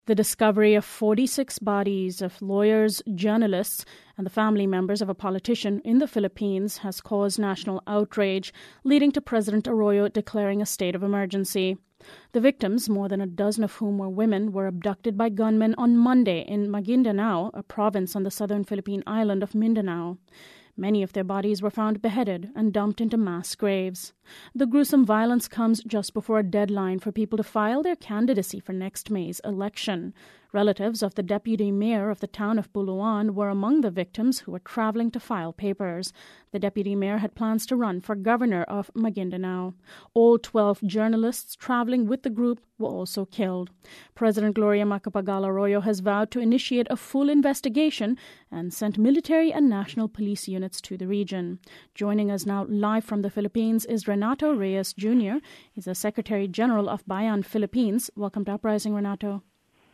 The discovery of 46 bodies of lawyers, journalists, and the family members of a politician in the Philippines has caused national outrage, leading to President Arroyo declaring a state of emergency. The victims, more than a dozen of whom were women, were abducted by gunmen on Monday in Maguindanao, a province on the southern Philippine island of Mindanao. Many of their bodies were found beheaded and dumped into mass graves. The gruesome violence comes just before a deadline for people to file their candidacy for next May's election. Relatives of the deputy mayor of the town of Buluan were among the victims who were traveling to file papers. The deputy mayor had plans to run for governor of Maguindanao. All 12 journalists traveling with the group were also killed. President Gloria Macapagal Arroyo has vowed to initiate a full investigation and sent military and national police units to the region. Joining us now live from the Philippines is Renato Reyes Jr. He's the Secretary General of Bayan Philippines. Welcome to Uprising, Renato.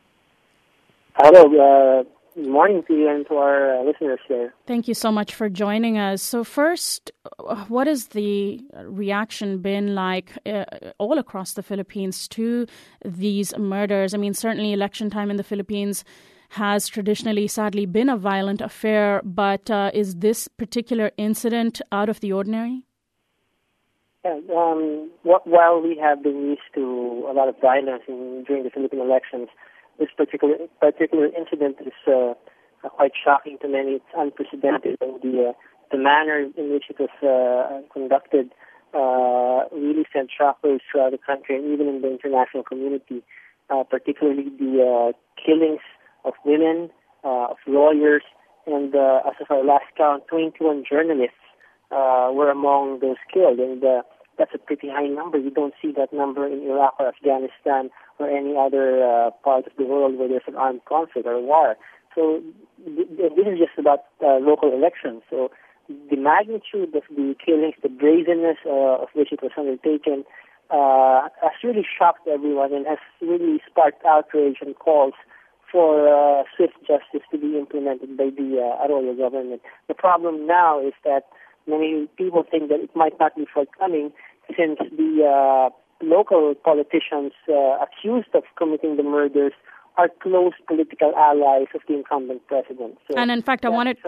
Hello, good morning to you and to our listeners there. Thank you so much for joining us. So first, what has the reaction been like all across the Philippines to these murders? I mean, certainly election time in the Philippines has traditionally, sadly, been a violent affair, but is this particular incident out of the ordinary? Yeah, while we have been used to a lot of violence during the Philippine elections, this particular incident is quite shocking to many. It's unprecedented, and the manner in which it was conducted really sent shockwaves throughout the country and even in the international community. Particularly the killings of women, of lawyers, and as of our last count, 21 journalists were among those killed, and that's a pretty high number. You don't see that number in Iraq or Afghanistan or any other part of the world where there's an armed conflict or a war. So this is just about local elections. So the magnitude of the killings, the brazenness of which it was undertaken, has really shocked everyone and has really sparked outrage and calls for swift justice to be implemented by the Arroyo government. The problem now is that many people think that it might not be forthcoming since the local politicians accused of committing the murders are close political allies of the incumbent president. So and in fact, I want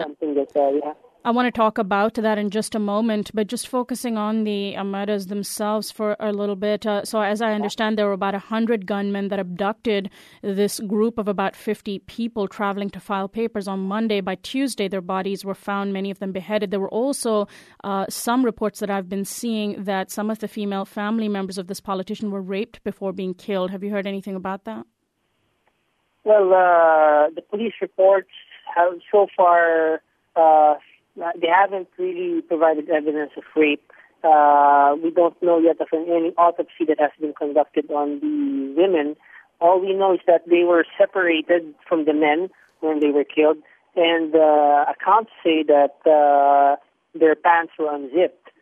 to talk about that in just a moment, but just focusing on the murders themselves for a little bit. So as I understand, there were about 100 gunmen that abducted this group of about 50 people traveling to file papers on Monday. By Tuesday, their bodies were found, many of them beheaded. There were also some reports that I've been seeing that some of the female family members of this politician were raped before being killed. Have you heard anything about that? Well, the police reports have so far... they haven't really provided evidence of rape. We don't know yet of any autopsy that has been conducted on the women. All we know is that they were separated from the men when they were killed, and accounts say that their pants were unzipped.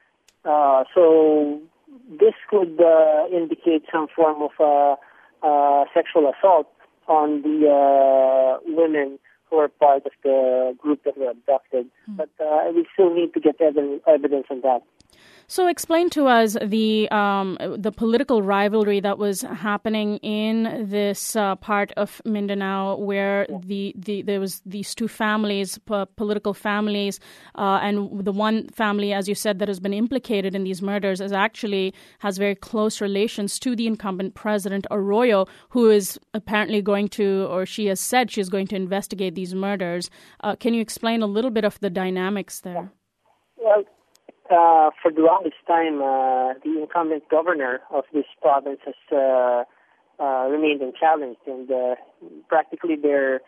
So this could indicate some form of sexual assault on the women who are part of the group that were abducted. But we still need to get evidence on that. So explain to us the political rivalry that was happening in this part of Mindanao, where there was these two families, political families, and the one family, as you said, that has been implicated in these murders has very close relations to the incumbent president Arroyo, who is apparently going to, or she has said she's going to investigate these murders. Can you explain a little bit of the dynamics there? Well, for the longest time, the incumbent governor of this province has remained unchallenged, and practically their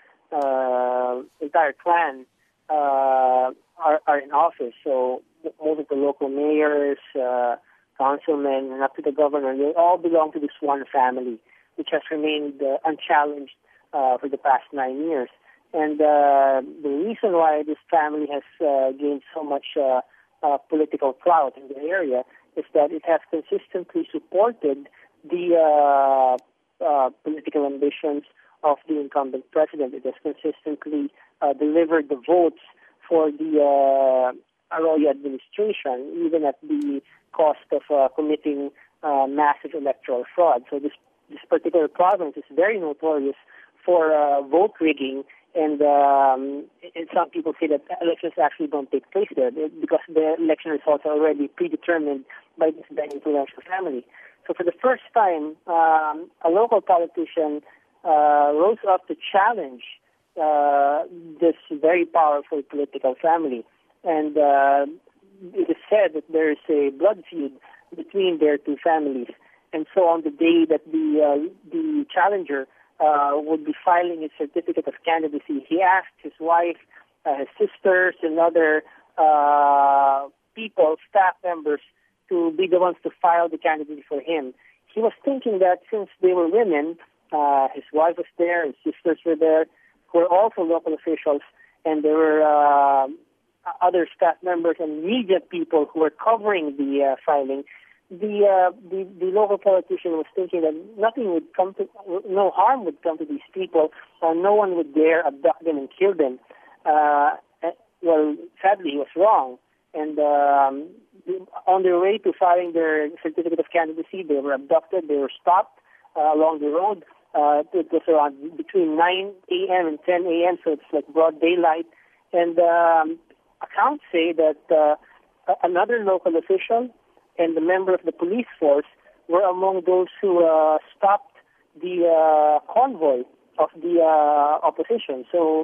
entire clan are in office. So most of the local mayors, councilmen, and up to the governor, they all belong to this one family, which has remained unchallenged for the past 9 years. And the reason why this family has gained so much political clout in the area is that it has consistently supported the political ambitions of the incumbent president. It has consistently delivered the votes for the Arroyo administration, even at the cost of committing massive electoral fraud. So this particular province is very notorious for vote rigging, and some people say that elections actually don't take place there because the election results are already predetermined by this then influential family. So for the first time, a local politician rose up to challenge this very powerful political family. And it is said that there is a blood feud between their two families. And so on the day that the challenger would be filing his certificate of candidacy, he asked his wife, his sisters, and other people, staff members, to be the ones to file the candidacy for him. He was thinking that since they were women, his wife was there, his sisters were there, who were also local officials, and there were other staff members and media people who were covering the filing. The local politician was thinking that no harm would come to these people, no one would dare abduct them and kill them. Well, sadly, he was wrong. And on their way to filing their certificate of candidacy, they were abducted. They were stopped along the road. It was around between 9 a.m. and 10 a.m., so it's like broad daylight. And accounts say that another local official and the member of the police force were among those who stopped the convoy of the opposition. So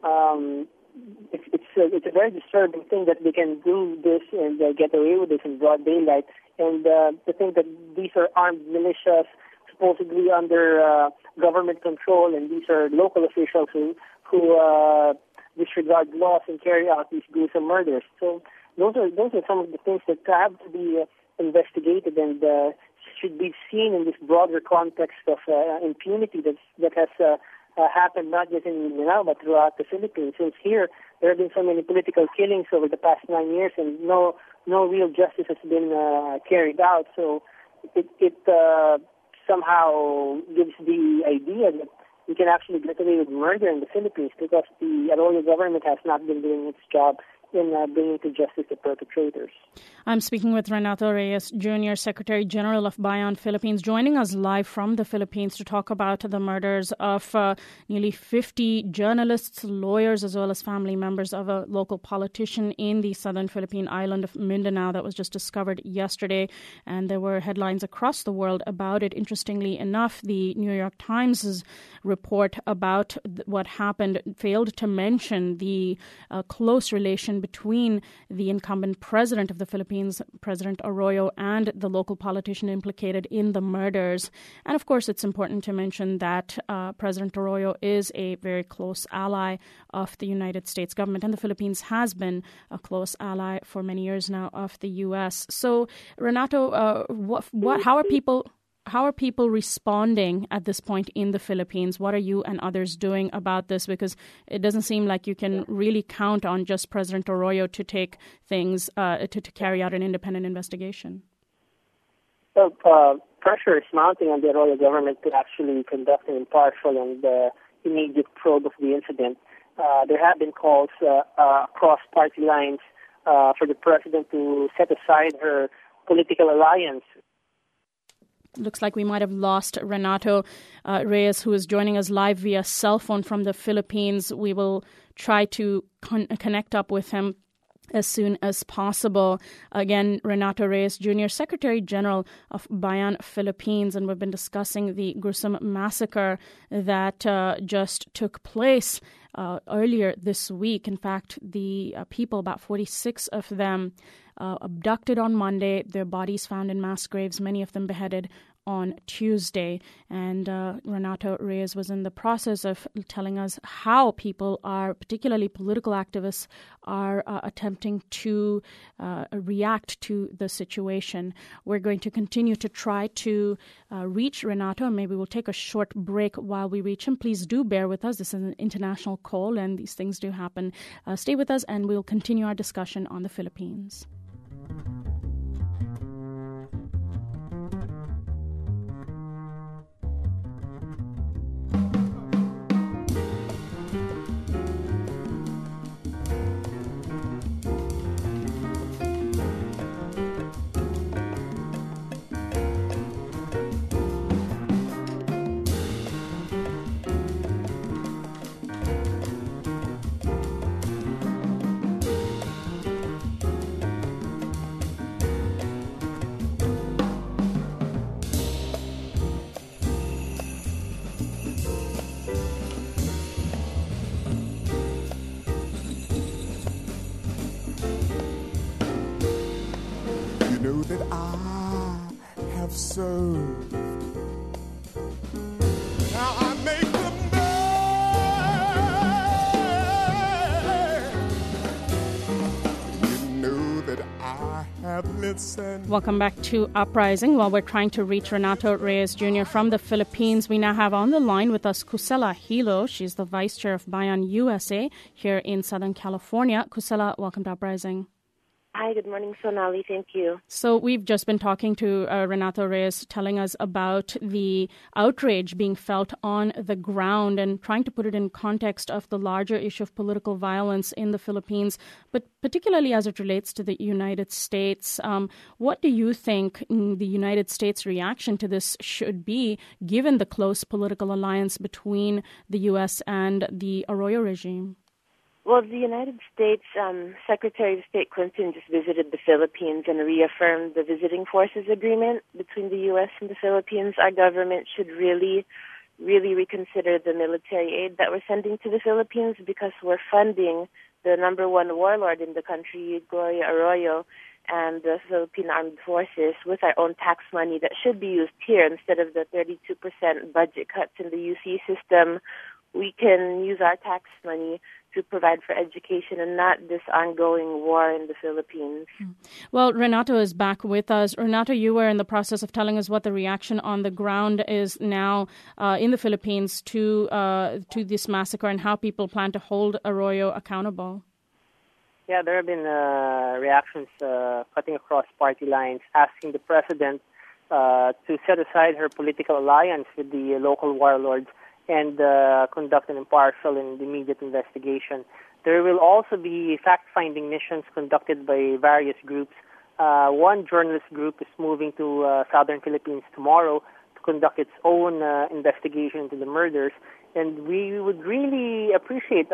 it's a very disturbing thing that they can do this and get away with this in broad daylight. And to think that these are armed militias supposedly under government control, and these are local officials who disregard laws and carry out these gruesome murders. So those are some of the things that have to be investigated and should be seen in this broader context of impunity that has happened not just in Mindanao but throughout the Philippines. Since here there have been so many political killings over the past 9 years, and no real justice has been carried out. So it somehow gives the idea that we can actually get away with murder in the Philippines because the Arroyo government has not been doing its job in bringing to justice the perpetrators. I'm speaking with Renato Reyes, Jr., Secretary General of Bayan Philippines, joining us live from the Philippines to talk about the murders of nearly 50 journalists, lawyers, as well as family members of a local politician in the southern Philippine island of Mindanao that was just discovered yesterday. And there were headlines across the world about it. Interestingly enough, the New York Times' report about what happened failed to mention the close relation between the incumbent president of the Philippines, President Arroyo, and the local politician implicated in the murders. And of course, it's important to mention that President Arroyo is a very close ally of the United States government, and the Philippines has been a close ally for many years now of the U.S. So, Renato, how are people responding at this point in the Philippines? What are you and others doing about this? Because it doesn't seem like you can really count on just President Arroyo to take things, to carry out an independent investigation. Well, pressure is mounting on the Arroyo government to actually conduct an impartial and immediate probe of the incident. There have been calls across party lines for the president to set aside her political alliance. Looks like we might have lost Renato Reyes, who is joining us live via cell phone from the Philippines. We will try to connect up with him as soon as possible. Again, Renato Reyes, Jr., Secretary General of Bayan Philippines, and we've been discussing the gruesome massacre that just took place earlier this week. In fact, the people, about 46 of them, abducted on Monday, their bodies found in mass graves, many of them beheaded on Tuesday. And Renato Reyes was in the process of telling us how people are, particularly political activists, are attempting to react to the situation. We're going to continue to try to reach Renato. Maybe we'll take a short break while we reach him. Please do bear with us. This is an international call, and these things do happen. Stay with us, and we'll continue our discussion on the Philippines. that I have served. Now I make the man. You know that I have listened. Welcome back to Uprising. While we're trying to reach Renato Reyes Jr. from the Philippines, we now have on the line with us Kusela Hilo. She's the Vice Chair of Bayan USA here in Southern California. Kusela, welcome to Uprising. Hi, good morning, Sonali. Thank you. So we've just been talking to Renato Reyes, telling us about the outrage being felt on the ground and trying to put it in context of the larger issue of political violence in the Philippines, but particularly as it relates to the United States. What do you think the United States' reaction to this should be, given the close political alliance between the U.S. and the Arroyo regime? Well, the United States Secretary of State Clinton just visited the Philippines and reaffirmed the Visiting Forces Agreement between the U.S. and the Philippines. Our government should really reconsider the military aid that we're sending to the Philippines, because we're funding the number one warlord in the country, Gloria Arroyo, and the Philippine Armed Forces with our own tax money that should be used here instead of the 32% budget cuts in the UC system. We can use our tax money to provide for education and not this ongoing war in the Philippines. Well, Renato is back with us. Renato, you were in the process of telling us what the reaction on the ground is now in the Philippines to this massacre and how people plan to hold Arroyo accountable. Yeah, there have been reactions cutting across party lines, asking the president to set aside her political alliance with the local warlords and conduct an impartial and immediate investigation. There will also be fact-finding missions conducted by various groups. One journalist group is moving to southern Philippines tomorrow to conduct its own investigation into the murders, and we would really appreciate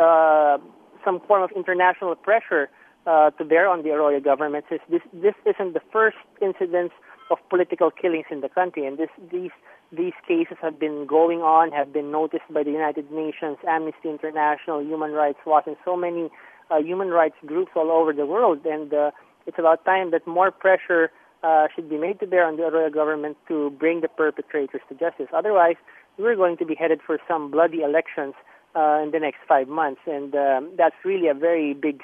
some form of international pressure to bear on the Arroyo government, since this isn't the first incidence of political killings in the country, and these cases have been going on, have been noticed by the United Nations, Amnesty International, Human Rights Watch, and so many human rights groups all over the world. And it's about time that more pressure should be made to bear on the Arroyo government to bring the perpetrators to justice. Otherwise, we're going to be headed for some bloody elections in the next 5 months. And that's really a very big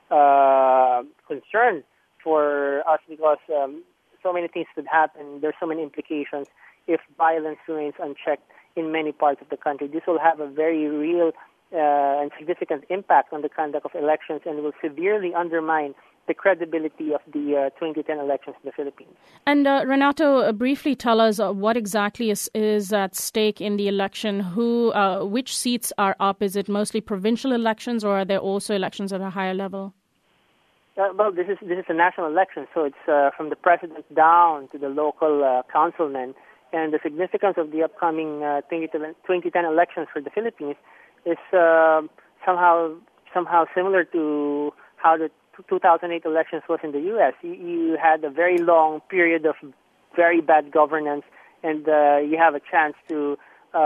concern for us, because so many things could happen. There's so many implications if violence remains unchecked in many parts of the country. This will have a very real and significant impact on the conduct of elections and will severely undermine the credibility of the 2010 elections in the Philippines. And Renato, briefly tell us what exactly is at stake in the election. Which seats are up? Is it mostly provincial elections, or are there also elections at a higher level? Well, this is a national election, so it's from the president down to the local councilmen. And the significance of the upcoming 2010 elections for the Philippines is somehow similar to how the 2008 elections was in the U.S. You had a very long period of very bad governance, and you have a chance to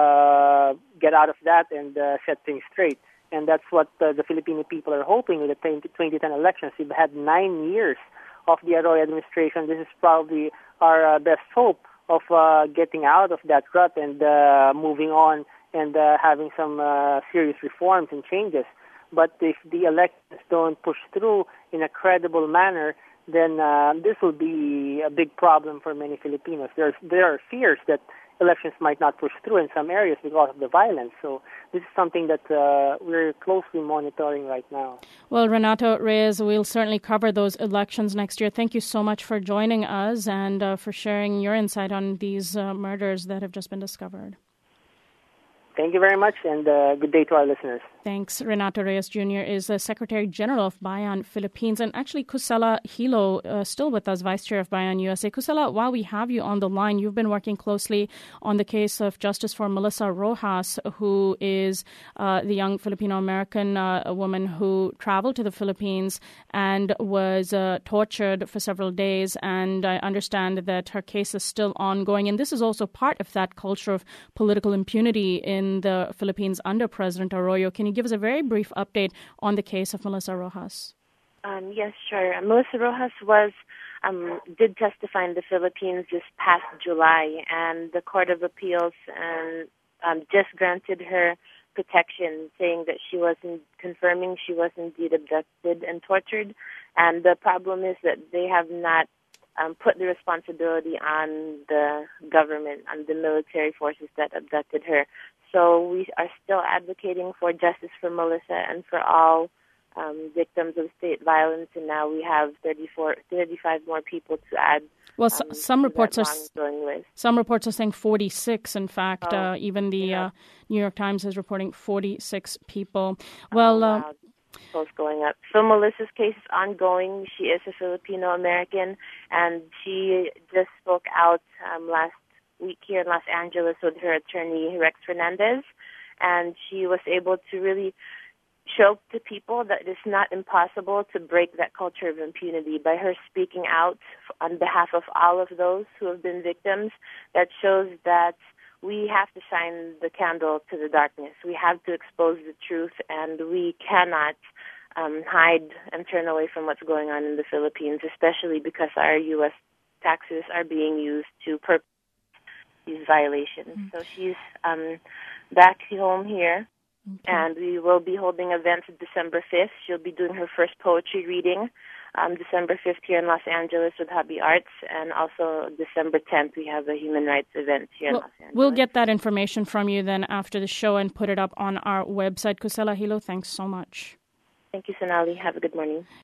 get out of that and set things straight. And that's what the Filipino people are hoping with the 2010 elections. We've had 9 years of the Arroyo administration. This is probably our best hope of getting out of that rut and moving on and having some serious reforms and changes. But if the elections don't push through in a credible manner, then this will be a big problem for many Filipinos. There are fears that elections might not push through in some areas because of the violence. So this is something that we're closely monitoring right now. Well, Renato Reyes, we'll certainly cover those elections next year. Thank you so much for joining us and for sharing your insight on these murders that have just been discovered. Thank you very much, and good day to our listeners. Thanks. Renato Reyes Jr. is the Secretary General of Bayan Philippines. And actually, Kusela Hilo, still with us, Vice Chair of Bayan USA. Kusela, while we have you on the line, you've been working closely on the case of Justice for Melissa Rojas, who is the young Filipino-American woman who traveled to the Philippines and was tortured for several days. And I understand that her case is still ongoing. And this is also part of that culture of political impunity in the Philippines under President Arroyo. Can you give us a very brief update on the case of Melissa Rojas? Yes, sure. Melissa Rojas was did testify in the Philippines this past July, and the Court of Appeals just granted her protection, saying that confirming she was indeed abducted and tortured. And the problem is that they have not put the responsibility on the government, on the military forces that abducted her. So we are still advocating for justice for Melissa and for all victims of state violence, and now we have 35 more people to add. Well, some reports are saying 46. In fact, even the New York Times is reporting 46 people. Well, wow. Both going up. So Melissa's case is ongoing. She is a Filipino American, and she just spoke out last week here in Los Angeles with her attorney Rex Fernandez, and she was able to really show to people that it's not impossible to break that culture of impunity by her speaking out on behalf of all of those who have been victims. That shows that we have to shine the candle to the darkness. We have to expose the truth, and we cannot hide and turn away from what's going on in the Philippines, especially because our U.S. taxes are being used to perpetrate these violations. So she's back home here. Okay. And we will be holding events December 5th. She'll be doing her first poetry reading December 5th here in Los Angeles with Hobby Arts. And also December 10th, we have a human rights event here in Los Angeles. We'll get that information from you then after the show and put it up on our website. Cosella Hilo, thanks so much. Thank you, Sonali. Have a good morning.